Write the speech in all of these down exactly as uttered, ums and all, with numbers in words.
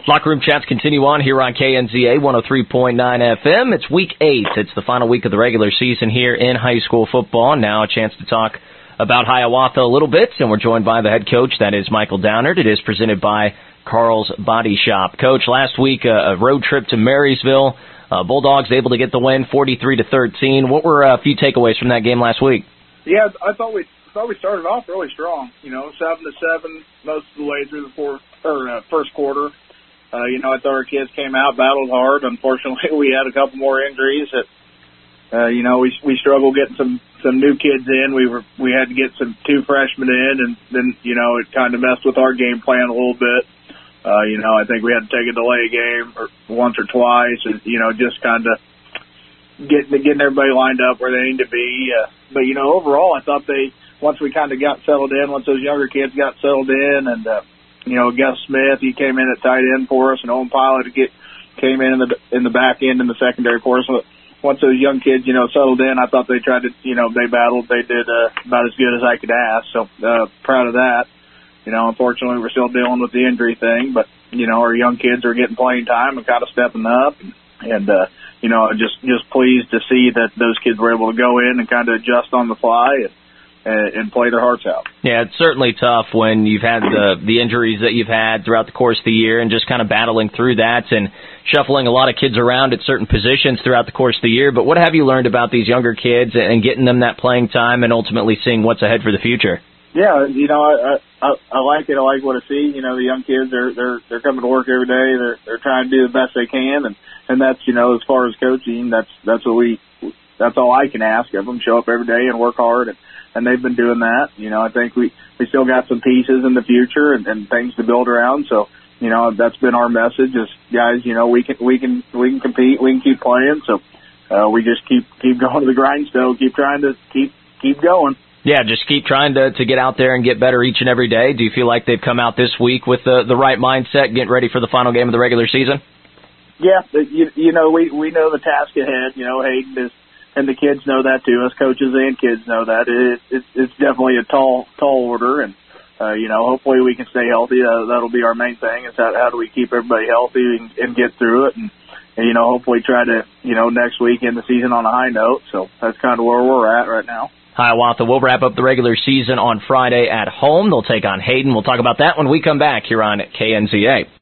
Locker room chats continue on here on K N Z A one oh three point nine F M. It's week eight. It's the final week of the regular season here in high school football. Now a chance to talk about Hiawatha a little bit, and we're joined by the head coach. That is Michael Downard. It is presented by Carl's Body Shop. Coach, last week uh, a road trip to Marysville. Uh, Bulldogs able to get the win, forty-three to thirteen. What were uh, a few takeaways from that game last week? Yeah, I thought we thought we started off really strong. You know, seven to seven most of the way through the fourth or uh, first quarter. Uh, you know, I thought our kids came out, battled hard. Unfortunately, we had a couple more injuries that, uh, you know, we we struggled getting some some new kids in. We were we had to get some two freshmen in, and then you know it kind of messed with our game plan a little bit. Uh, you know, I think we had to take a delay game or once or twice, and you know, just kind of getting getting everybody lined up where they need to be. Uh, but you know, overall, I thought they once we kind of got settled in, once those younger kids got settled in, and uh, you know, Gus Smith, he came in at tight end for us, and Owen Pilot get, came in in the in the back end in the secondary for us. So once those young kids, you know, settled in, I thought they tried to, you know, they battled. They did uh, about as good as I could ask. So uh, proud of that. You know, unfortunately, we're still dealing with the injury thing, but you know, our young kids are getting playing time and kind of stepping up, and, and uh, you know, just just pleased to see that those kids were able to go in and kind of adjust on the fly and. and play their hearts out. Yeah, it's certainly tough when you've had the the injuries that you've had throughout the course of the year and just kind of battling through that and shuffling a lot of kids around at certain positions throughout the course of the year. But what have you learned about these younger kids and getting them that playing time and ultimately seeing what's ahead for the future? Yeah, you know, I I, I like it. I like what I see. You know, the young kids, they're they're they're coming to work every day. They're they're trying to do the best they can, and and that's, you know, as far as coaching, that's that's what we that's all I can ask of them. Show up every day and work hard. And And they've been doing that. You know, I think we, we still got some pieces in the future and, and things to build around. So, you know, that's been our message is, guys, you know, we can, we can, we can compete. We can keep playing. So, uh, we just keep, keep going to the grindstone, keep trying to keep, keep going. Yeah, just keep trying to, to get out there and get better each and every day. Do you feel like they've come out this week with the, the right mindset, getting ready for the final game of the regular season? Yeah. You, you know, we, we know the task ahead. You know, Hayden is, and the kids know that too. Us coaches and kids know that. It, it, it's definitely a tall, tall order, and uh, you know, hopefully we can stay healthy. Uh, that'll be our main thing. Is how, how do we keep everybody healthy and, and get through it, and, and you know, hopefully try to, you know, next week end the season on a high note. So that's kind of where we're at right now. Hiawatha will wrap up the regular season on Friday at home. They'll take on Hayden. We'll talk about that when we come back here on K N Z A.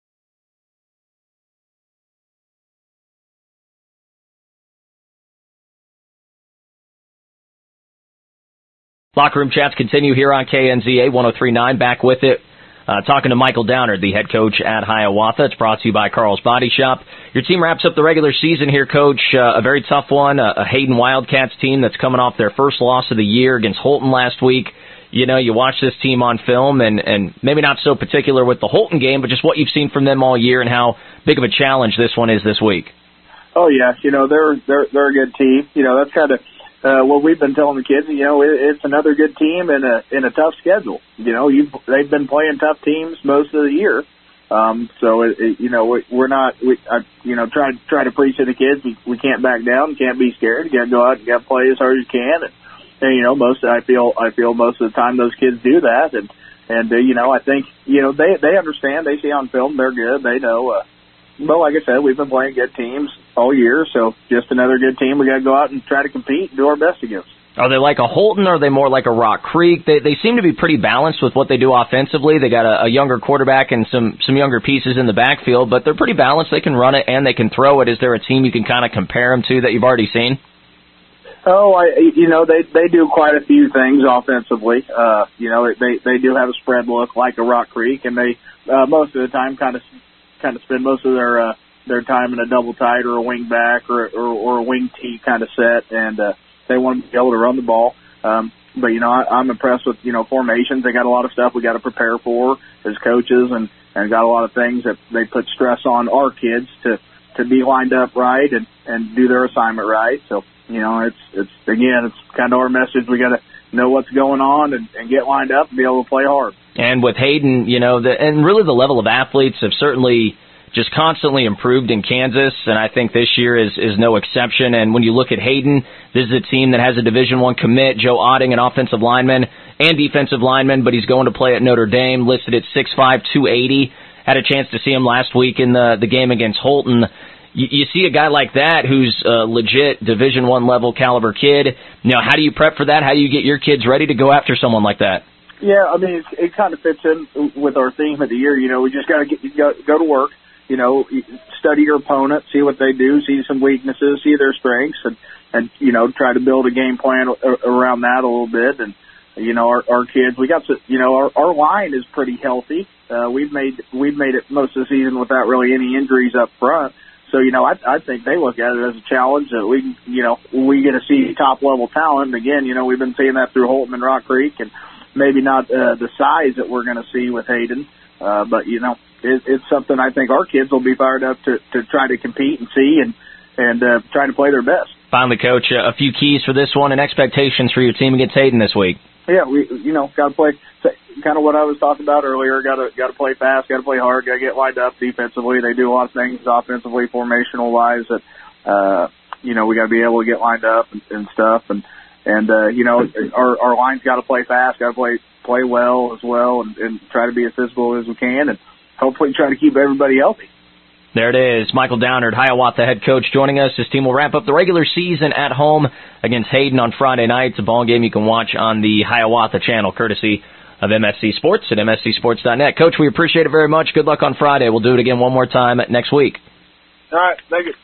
Locker room chats continue here on K N Z A one oh three point nine. Back with it, uh, talking to Michael Downard, the head coach at Hiawatha. It's brought to you by Carl's Body Shop. Your team wraps up the regular season here, Coach. Uh, a very tough one, a, a Hayden Wildcats team that's coming off their first loss of the year against Holton last week. You know, you watch this team on film, and, and maybe not so particular with the Holton game, but just what you've seen from them all year and how big of a challenge this one is this week. Oh, yeah. You know, they're they're they're a good team. You know, that's kind of Uh, what we've been telling the kids, you know, it, it's another good team in a in a tough schedule. You know, you they've been playing tough teams most of the year, um, so it, it, you know we, we're not, we, I, you know, try try to preach to the kids. We, we can't back down, can't be scared. You got to go out and got to play as hard as you can. And, and you know, most I feel I feel most of the time those kids do that. And and uh, you know, I think you know they they understand. They see on film they're good. They know. Uh, But like I said, we've been playing good teams all year, so just another good team we got to go out and try to compete and do our best against. Are they like a Holton, or are they more like a Rock Creek? They they seem to be pretty balanced with what they do offensively. They got a, a younger quarterback and some, some younger pieces in the backfield, but they're pretty balanced. They can run it and they can throw it. Is there a team you can kind of compare them to that you've already seen? Oh, I, you know, they they do quite a few things offensively. Uh, you know, they they do have a spread look like a Rock Creek, and they uh, most of the time kind of kind of spend most of their uh, their time in a double tight or a wing back or or, or a wing T kind of set, and uh, they want to be able to run the ball. Um, but you know, I, I'm impressed with you know formations. They got a lot of stuff we got to prepare for as coaches, and and got a lot of things that they put stress on our kids to to be lined up right and and do their assignment right. So. You know, it's, it's, again, it's kind of our message. We got to know what's going on and, and get lined up and be able to play hard. And with Hayden, you know, the, and really the level of athletes have certainly just constantly improved in Kansas, and I think this year is, is no exception. And when you look at Hayden, this is a team that has a Division One commit, Joe Otting, an offensive lineman and defensive lineman, but he's going to play at Notre Dame, listed at six five, two eighty. had a chance to see him last week in the the game against Holton. You, you see a guy like that who's a legit Division One level caliber kid. You know, how do you prep for that? How do you get your kids ready to go after someone like that? Yeah, I mean, it's, it kind of fits in with our theme of the year. You know, we just got to get go, go to work. You know, study your opponent, see what they do, see some weaknesses, see their strengths, and and you know, try to build a game plan around that a little bit. And you know, our, our kids, we got to, you know, our, our line is pretty healthy. Uh, we've made we've made it most of the season without really any injuries up front. So you know, I I think they look at it as a challenge that we, you know, we get to see top level talent. And again, you know, we've been seeing that through Holton and Rock Creek, and maybe not uh, the size that we're going to see with Hayden, uh, but you know. It's something I think our kids will be fired up to, to try to compete and see and, and uh, try to play their best. Finally, Coach, uh, a few keys for this one and expectations for your team against Hayden this week. Yeah, we you know got to play kind of what I was talking about earlier. Got to got to play fast, got to play hard, got to get lined up defensively. They do a lot of things offensively, formational wise that uh, you know we got to be able to get lined up and, and stuff. And and uh, you know our our line's got to play fast, got to play play well as well, and, and try to be as physical as we can. And hopefully try to keep everybody healthy. There it is. Michael Downard, Hiawatha head coach, joining us. His team will wrap up the regular season at home against Hayden on Friday night. It's a ball game you can watch on the Hiawatha channel, courtesy of M S C Sports at M S C sports dot net. Coach, we appreciate it very much. Good luck on Friday. We'll do it again one more time next week. All right. Thank you.